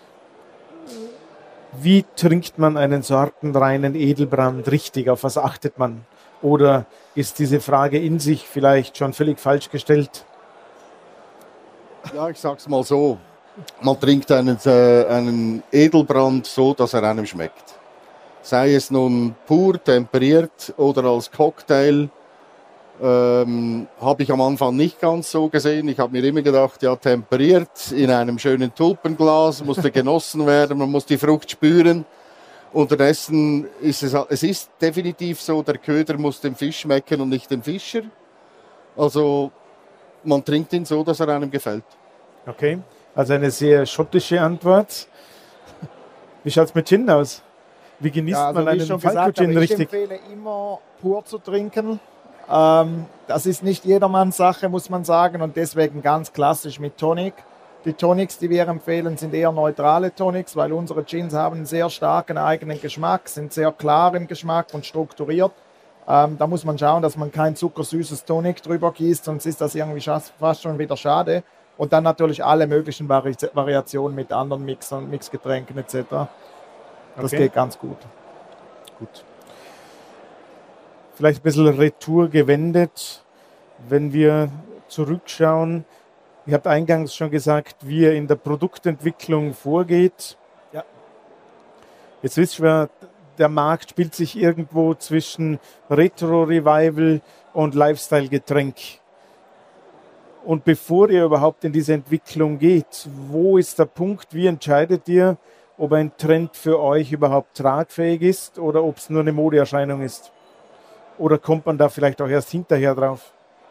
Wie trinkt man einen sortenreinen Edelbrand richtig? Auf was achtet man? Oder ist diese Frage in sich vielleicht schon völlig falsch gestellt? Ja, ich sag's mal so. Man trinkt einen Edelbrand so, dass er einem schmeckt. Sei es nun pur, temperiert oder als Cocktail. Habe ich am Anfang nicht ganz so gesehen. Ich habe mir immer gedacht, ja, temperiert in einem schönen Tulpenglas, musste genossen werden, man muss die Frucht spüren. Unterdessen ist es ist definitiv so, der Köder muss dem Fisch schmecken und nicht dem Fischer. Also man trinkt ihn so, dass er einem gefällt. Okay, also eine sehr schottische Antwort. Wie schaut es mit Gin aus? Wie genießt man einen Falco Gin richtig? Ich empfehle immer pur zu trinken. Das ist nicht jedermanns Sache, muss man sagen, und deswegen ganz klassisch mit Tonic. Die Tonics, die wir empfehlen, sind eher neutrale Tonics, weil unsere Gins haben einen sehr starken eigenen Geschmack, sind sehr klar im Geschmack und strukturiert. Da muss man schauen, dass man kein zuckersüßes Tonic drüber gießt, sonst ist das irgendwie fast schon wieder schade. Und dann natürlich alle möglichen Variationen mit anderen Mixern, Mixgetränken etc. Das geht ganz gut. Gut. Vielleicht ein bisschen Retour gewendet, wenn wir zurückschauen. Ihr habt eingangs schon gesagt, wie ihr in der Produktentwicklung vorgeht. Ja. Jetzt wissen wir, der Markt spielt sich irgendwo zwischen Retro-Revival und Lifestyle-Getränk. Und bevor ihr überhaupt in diese Entwicklung geht, wo ist der Punkt, wie entscheidet ihr, ob ein Trend für euch überhaupt tragfähig ist oder ob es nur eine Modeerscheinung ist? Oder kommt man da vielleicht auch erst hinterher drauf?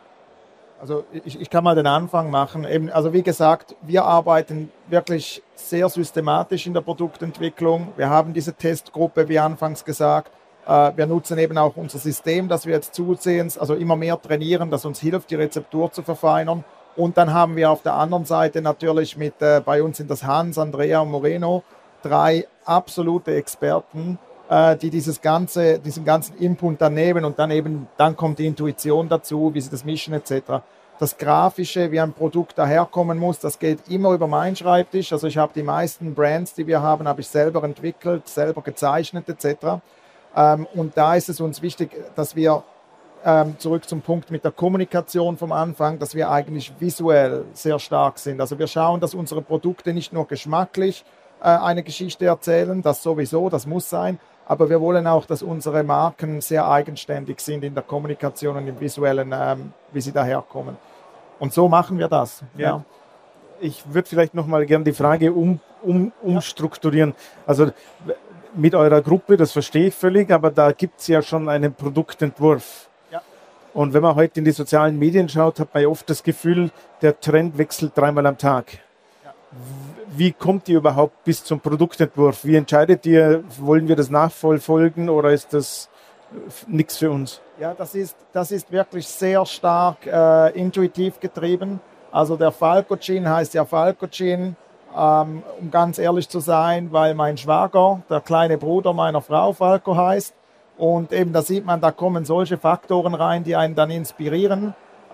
Also ich kann mal den Anfang machen. Eben, also wie gesagt, wir arbeiten wirklich sehr systematisch in der Produktentwicklung. Wir haben diese Testgruppe, wie anfangs gesagt. Wir nutzen eben auch unser System, das wir jetzt zusehends, also immer mehr trainieren, das uns hilft, die Rezeptur zu verfeinern. Und dann haben wir auf der anderen Seite natürlich bei uns sind das Hans, Andrea und Moreno, 3 absolute Experten, die diesen ganzen Input dann nehmen und dann kommt die Intuition dazu, wie sie das mischen etc. Das Grafische, wie ein Produkt daherkommen muss, das geht immer über meinen Schreibtisch. Also ich habe die meisten Brands, die wir haben, habe ich selber entwickelt, selber gezeichnet etc. Und da ist es uns wichtig, dass wir zurück zum Punkt mit der Kommunikation vom Anfang, dass wir eigentlich visuell sehr stark sind. Also wir schauen, dass unsere Produkte nicht nur geschmacklich eine Geschichte erzählen, das sowieso, das muss sein, aber wir wollen auch, dass unsere Marken sehr eigenständig sind in der Kommunikation und im Visuellen, wie sie daherkommen. Und so machen wir das. Ja. Ich würde vielleicht noch mal gerne die Frage umstrukturieren. Also mit eurer Gruppe, das verstehe ich völlig, aber da gibt es ja schon einen Produktentwurf. Ja. Und wenn man heute in die sozialen Medien schaut, hat man ja oft das Gefühl, der Trend wechselt 3-mal am Tag. Ja. Wie kommt ihr überhaupt bis zum Produktentwurf? Wie entscheidet ihr, wollen wir das nachfolgen oder ist das nichts für uns? Ja, das ist wirklich sehr stark intuitiv getrieben. Also der Falco Gin heißt ja Falco Gin, um ganz ehrlich zu sein, weil mein Schwager, der kleine Bruder meiner Frau, Falco heißt. Und eben da sieht man, da kommen solche Faktoren rein, die einen dann inspirieren.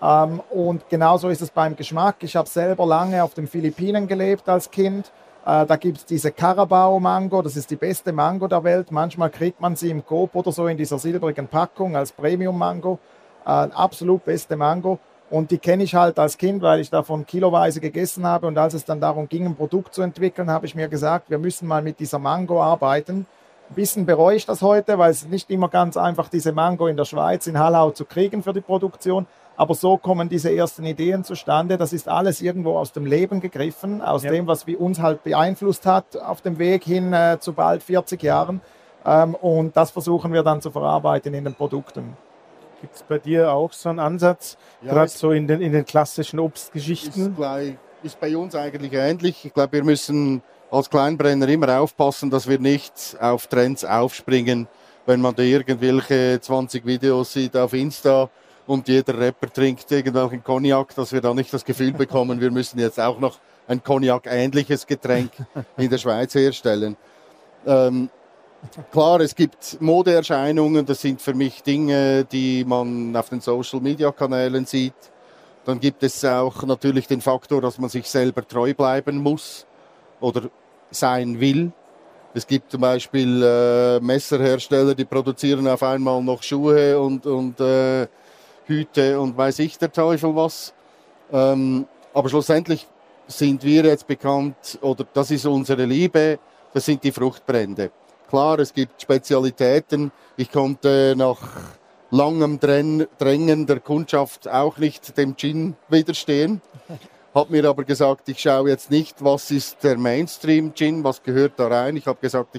Und genauso ist es beim Geschmack. Ich habe selber lange auf den Philippinen gelebt als Kind. Da gibt es diese Carabao-Mango, das ist die beste Mango der Welt. Manchmal kriegt man sie im Coop oder so in dieser silbrigen Packung als Premium-Mango. Absolut beste Mango. Und die kenne ich halt als Kind, weil ich davon kiloweise gegessen habe. Und als es dann darum ging, ein Produkt zu entwickeln, habe ich mir gesagt, wir müssen mal mit dieser Mango arbeiten. Ein bisschen bereue ich das heute, weil es nicht immer ganz einfach diese Mango in der Schweiz, in Hallau zu kriegen für die Produktion. Aber so kommen diese ersten Ideen zustande. Das ist alles irgendwo aus dem Leben gegriffen, aus dem, was uns halt beeinflusst hat auf dem Weg hin zu bald 40 Jahren. Und das versuchen wir dann zu verarbeiten in den Produkten. Gibt es bei dir auch so einen Ansatz, gerade so in den klassischen Obstgeschichten? Ist bei uns eigentlich ähnlich. Ich glaube, wir müssen als Kleinbrenner immer aufpassen, dass wir nicht auf Trends aufspringen, wenn man da irgendwelche 20 Videos sieht auf Insta und jeder Rapper trinkt irgendwelchen Cognac, dass wir da nicht das Gefühl bekommen, wir müssen jetzt auch noch ein Cognac-ähnliches Getränk in der Schweiz herstellen. Klar, es gibt Modeerscheinungen, das sind für mich Dinge, die man auf den Social-Media-Kanälen sieht. Dann gibt es auch natürlich den Faktor, dass man sich selber treu bleiben muss oder sein will. Es gibt zum Beispiel Messerhersteller, die produzieren auf einmal noch Schuhe und Hüte und weiß ich der Teufel was. Aber schlussendlich sind wir jetzt bekannt, oder das ist unsere Liebe, das sind die Fruchtbrände. Klar, es gibt Spezialitäten. Ich konnte nach langem Drängen der Kundschaft auch nicht dem Gin widerstehen. Habe mir aber gesagt, ich schaue jetzt nicht, was ist der Mainstream-Gin, was gehört da rein. Ich habe gesagt,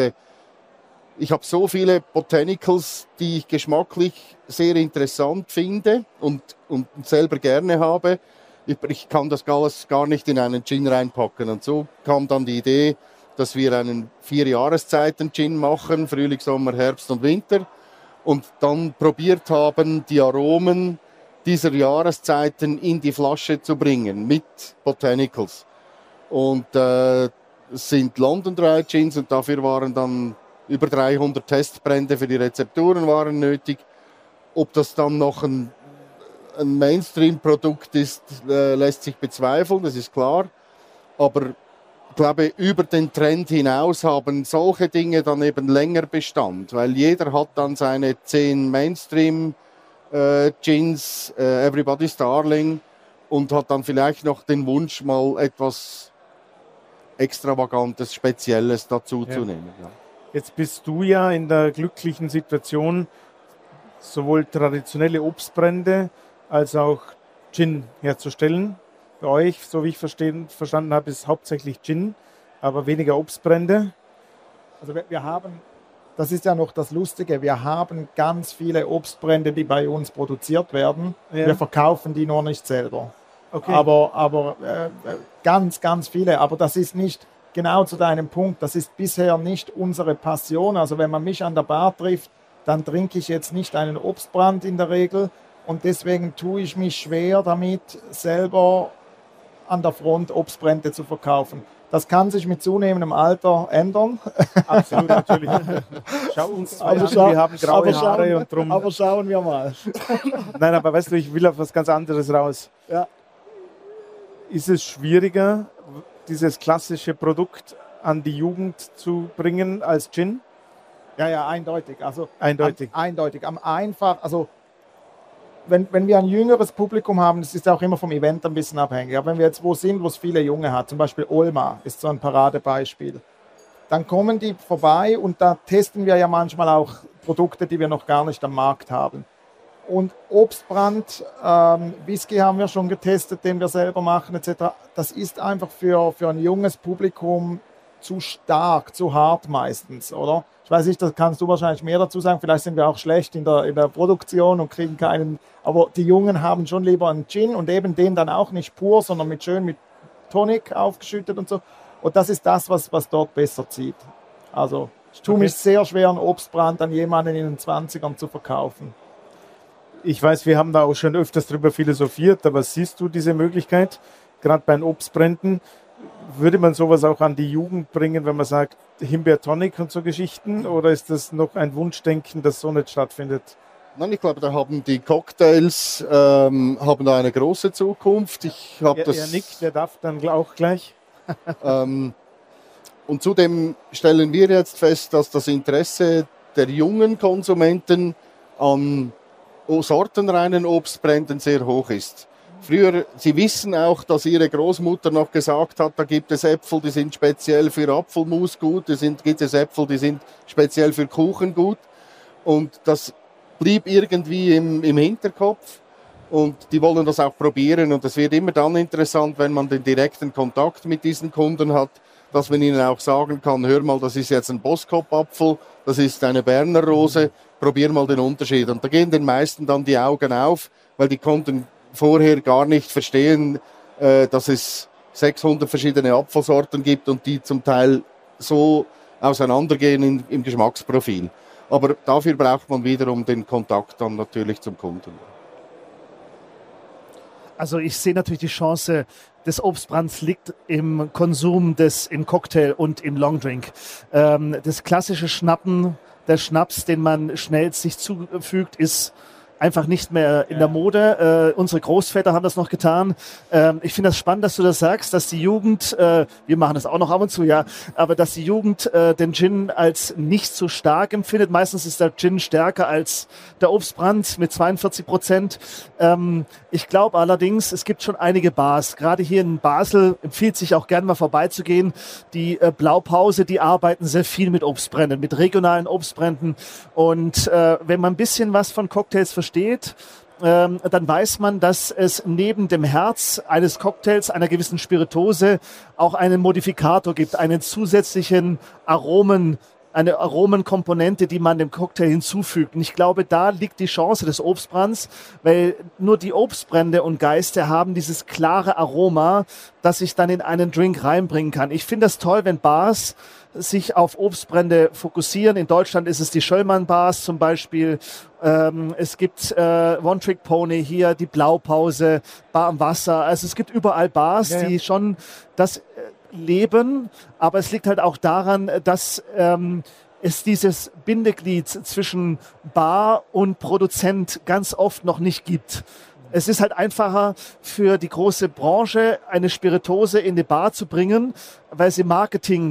ich habe so viele Botanicals, die ich geschmacklich sehr interessant finde und selber gerne habe. Ich kann das alles gar nicht in einen Gin reinpacken. Und so kam dann die Idee, dass wir einen 4 Jahreszeiten Gin machen, Frühling, Sommer, Herbst und Winter. Und dann probiert haben, die Aromen dieser Jahreszeiten in die Flasche zu bringen mit Botanicals. Und es sind London Dry Gins und dafür waren dann über 300 Testbrände für die Rezepturen waren nötig. Ob das dann noch ein Mainstream-Produkt ist, lässt sich bezweifeln, das ist klar. Aber ich glaube, über den Trend hinaus haben solche Dinge dann eben länger Bestand, weil jeder hat dann seine 10 Mainstream-Gins, Everybody's Darling, und hat dann vielleicht noch den Wunsch, mal etwas Extravagantes, Spezielles dazu zu nehmen. Ja. Jetzt bist du ja in der glücklichen Situation, sowohl traditionelle Obstbrände als auch Gin herzustellen. Bei euch, so wie ich verstanden habe, ist hauptsächlich Gin, aber weniger Obstbrände. Also wir haben, das ist ja noch das Lustige, wir haben ganz viele Obstbrände, die bei uns produziert werden. Ja. Wir verkaufen die nur nicht selber. Okay. Aber ganz, ganz viele. Aber das ist nicht genau zu deinem Punkt. Das ist bisher nicht unsere Passion. Also wenn man mich an der Bar trifft, dann trinke ich jetzt nicht einen Obstbrand in der Regel. Und deswegen tue ich mich schwer damit, selber an der Front Obstbrände zu verkaufen. Das kann sich mit zunehmendem Alter ändern. Absolut, natürlich. Schau uns zwei an, wir haben graue Haare und drum. Aber schauen wir mal. Nein, aber weißt du, ich will auf was ganz anderes raus. Ja. Ist es schwieriger, dieses klassische Produkt an die Jugend zu bringen als Gin? Ja, eindeutig. Also Eindeutig. Eindeutig. Am einfach, also wenn wir ein jüngeres Publikum haben, das ist ja auch immer vom Event ein bisschen abhängig. Aber wenn wir jetzt wo sind, wo es viele Junge hat, zum Beispiel Olma ist so ein Paradebeispiel, dann kommen die vorbei und da testen wir ja manchmal auch Produkte, die wir noch gar nicht am Markt haben. Und Obstbrand, Whisky haben wir schon getestet, den wir selber machen etc. Das ist einfach für ein junges Publikum zu stark, zu hart meistens, oder? Ich weiß nicht, da kannst du wahrscheinlich mehr dazu sagen. Vielleicht sind wir auch schlecht in der Produktion und kriegen keinen. Aber die Jungen haben schon lieber einen Gin und eben den dann auch nicht pur, sondern mit Tonic aufgeschüttet und so. Und das ist das, was dort besser zieht. Also ich tue mich sehr schwer, einen Obstbrand an jemanden in den 20ern zu verkaufen. Ich weiß, wir haben da auch schon öfters drüber philosophiert, aber siehst du diese Möglichkeit, gerade bei den Obstbränden, würde man sowas auch an die Jugend bringen, wenn man sagt, Himbeer-Tonic und so Geschichten? Oder ist das noch ein Wunschdenken, das so nicht stattfindet? Nein, ich glaube, da haben die Cocktails haben da eine große Zukunft. Er nickt, der darf dann auch gleich. Und zudem stellen wir jetzt fest, dass das Interesse der jungen Konsumenten an sortenreinen Obstbränden sehr hoch ist. Früher, sie wissen auch, dass ihre Großmutter noch gesagt hat, da gibt es Äpfel, die sind speziell für Apfelmus gut, gibt es Äpfel, die sind speziell für Kuchen gut. Und das blieb irgendwie im Hinterkopf und die wollen das auch probieren. Und es wird immer dann interessant, wenn man den direkten Kontakt mit diesen Kunden hat, dass man ihnen auch sagen kann, hör mal, das ist jetzt ein Boskop-Apfel, das ist eine Berner Rose, probier mal den Unterschied. Und da gehen den meisten dann die Augen auf, weil die konnten vorher gar nicht verstehen, dass es 600 verschiedene Apfelsorten gibt und die zum Teil so auseinandergehen im Geschmacksprofil. Aber dafür braucht man wiederum den Kontakt dann natürlich zum Kunden. Also ich sehe natürlich die Chance des Obstbrands liegt im Konsum im Cocktail und im Longdrink. Das klassische Schnappen, der Schnaps, den man schnell sich zufügt, ist einfach nicht mehr in der Mode. Unsere Großväter haben das noch getan. Ich finde das spannend, dass du das sagst, dass die Jugend, wir machen das auch noch ab und zu, ja, aber dass die Jugend den Gin als nicht so stark empfindet. Meistens ist der Gin stärker als der Obstbrand mit 42%. Ich glaube allerdings, es gibt schon einige Bars. Gerade hier in Basel empfiehlt sich auch gerne mal vorbeizugehen. Die Blaupause, die arbeiten sehr viel mit Obstbränden, mit regionalen Obstbränden. Und wenn man ein bisschen was von Cocktails versteht, dann weiß man, dass es neben dem Herz eines Cocktails, einer gewissen Spiritose, auch einen Modifikator gibt, einen zusätzlichen eine Aromenkomponente, die man dem Cocktail hinzufügt. Und ich glaube, da liegt die Chance des Obstbrands, weil nur die Obstbrände und Geiste haben dieses klare Aroma, das ich dann in einen Drink reinbringen kann. Ich finde das toll, wenn Bars sich auf Obstbrände fokussieren. In Deutschland ist es die Schöllmann-Bars zum Beispiel. Es gibt One Trick Pony hier, die Blaupause, Bar am Wasser. Also es gibt überall Bars, die schon das leben, aber es liegt halt auch daran, dass es dieses Bindeglied zwischen Bar und Produzent ganz oft noch nicht gibt. Es ist halt einfacher für die große Branche, eine Spiritose in die Bar zu bringen, weil sie Marketing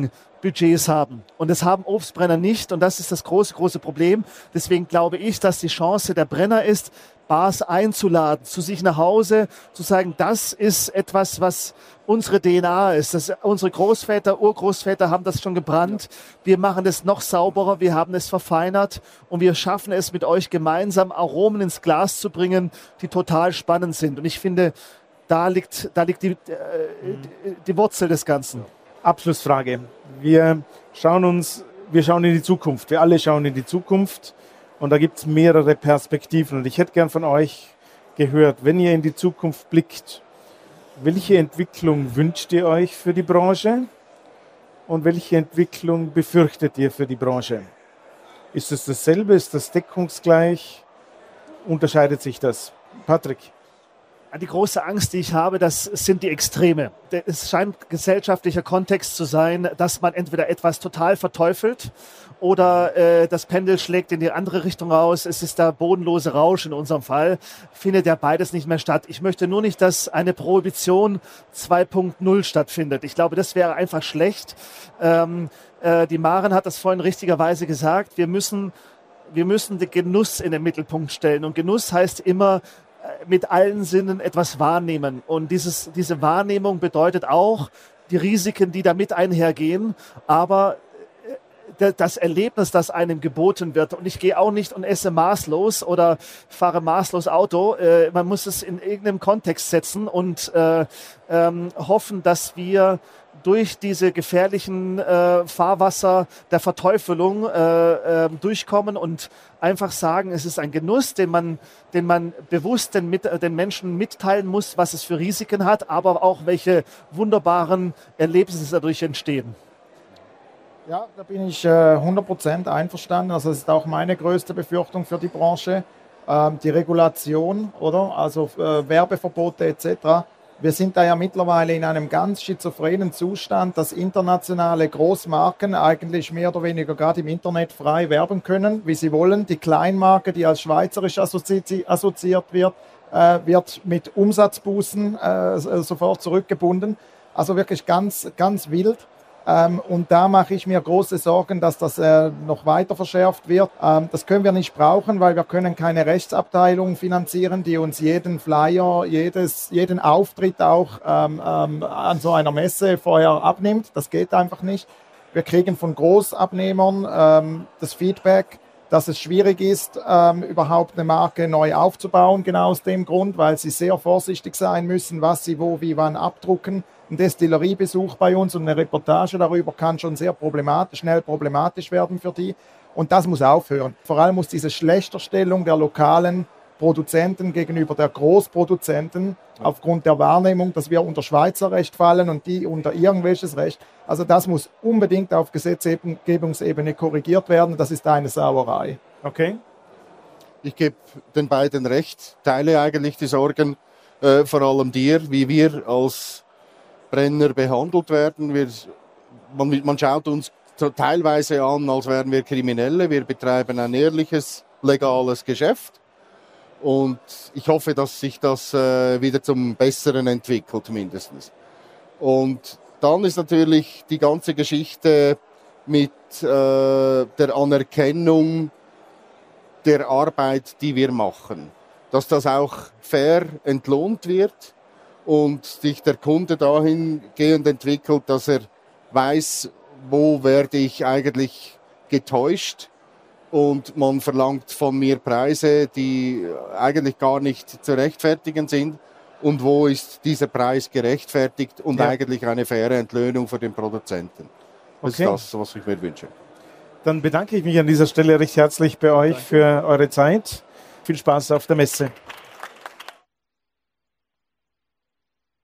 Budgets haben. Und das haben Obstbrenner nicht und das ist das große, große Problem. Deswegen glaube ich, dass die Chance der Brenner ist, Bars einzuladen, zu sich nach Hause, zu sagen, das ist etwas, was unsere DNA ist. Unsere Großväter, Urgroßväter haben das schon gebrannt. Wir machen es noch sauberer, wir haben es verfeinert und wir schaffen es mit euch gemeinsam, Aromen ins Glas zu bringen, die total spannend sind. Und ich finde, da liegt die Wurzel des Ganzen. Abschlussfrage. Wir schauen in die Zukunft. Wir alle schauen in die Zukunft. Und da gibt es mehrere Perspektiven. Und ich hätte gern von euch gehört, wenn ihr in die Zukunft blickt, welche Entwicklung wünscht ihr euch für die Branche und welche Entwicklung befürchtet ihr für die Branche? Ist es dasselbe? Ist das deckungsgleich? Unterscheidet sich das? Patrick? Die große Angst, die ich habe, das sind die Extreme. Es scheint gesellschaftlicher Kontext zu sein, dass man entweder etwas total verteufelt oder das Pendel schlägt in die andere Richtung aus. Es ist der bodenlose Rausch in unserem Fall. Findet ja beides nicht mehr statt. Ich möchte nur nicht, dass eine Prohibition 2.0 stattfindet. Ich glaube, das wäre einfach schlecht. Die Maren hat das vorhin richtigerweise gesagt. Wir müssen den Genuss in den Mittelpunkt stellen. Und Genuss heißt immer, mit allen Sinnen etwas wahrnehmen. Und diese Wahrnehmung bedeutet auch die Risiken, die damit einhergehen, aber das Erlebnis, das einem geboten wird. Und ich gehe auch nicht und esse maßlos oder fahre maßlos Auto. Man muss es in irgendeinem Kontext setzen und hoffen, dass wir durch diese gefährlichen Fahrwasser der Verteufelung durchkommen und einfach sagen, es ist ein Genuss, den man bewusst den Menschen mitteilen muss, was es für Risiken hat, aber auch welche wunderbaren Erlebnisse dadurch entstehen. Ja, da bin ich 100% einverstanden. Also das ist auch meine größte Befürchtung für die Branche. Die Regulation, oder? Also Werbeverbote etc. Wir sind da ja mittlerweile in einem ganz schizophrenen Zustand, dass internationale Großmarken eigentlich mehr oder weniger gerade im Internet frei werben können, wie sie wollen. Die Kleinmarke, die als schweizerisch assoziiert wird, wird mit Umsatzbußen sofort zurückgebunden. Also wirklich ganz, ganz wild. Und da mache ich mir große Sorgen, dass das noch weiter verschärft wird. Das können wir nicht brauchen, weil wir können keine Rechtsabteilung finanzieren, die uns jeden Flyer, jeden Auftritt auch an so einer Messe vorher abnimmt. Das geht einfach nicht. Wir kriegen von Großabnehmern das Feedback, dass es schwierig ist, überhaupt eine Marke neu aufzubauen, genau aus dem Grund, weil sie sehr vorsichtig sein müssen, was sie wo, wie, wann abdrucken. Ein Destilleriebesuch bei uns und eine Reportage darüber kann schon sehr schnell problematisch werden für die. Und das muss aufhören. Vor allem muss diese Schlechterstellung der lokalen Produzenten gegenüber der Großproduzenten aufgrund der Wahrnehmung, dass wir unter Schweizer Recht fallen und die unter irgendwelches Recht. Also das muss unbedingt auf Gesetzgebungsebene korrigiert werden. Das ist eine Sauerei. Okay. Ich gebe den beiden recht, teile eigentlich die Sorgen, vor allem dir, wie wir als Brenner behandelt werden. Man schaut uns teilweise an, als wären wir Kriminelle. Wir betreiben ein ehrliches, legales Geschäft. Und ich hoffe, dass sich das wieder zum Besseren entwickelt, mindestens. Und dann ist natürlich die ganze Geschichte mit der Anerkennung der Arbeit, die wir machen. Dass das auch fair entlohnt wird und sich der Kunde dahingehend entwickelt, dass er weiß, wo werde ich eigentlich getäuscht und man verlangt von mir Preise, die eigentlich gar nicht zu rechtfertigen sind und wo ist dieser Preis gerechtfertigt und eigentlich eine faire Entlöhnung für den Produzenten. Das ist das, was ich mir wünsche. Dann bedanke ich mich an dieser Stelle recht herzlich bei euch für eure Zeit. Viel Spaß auf der Messe.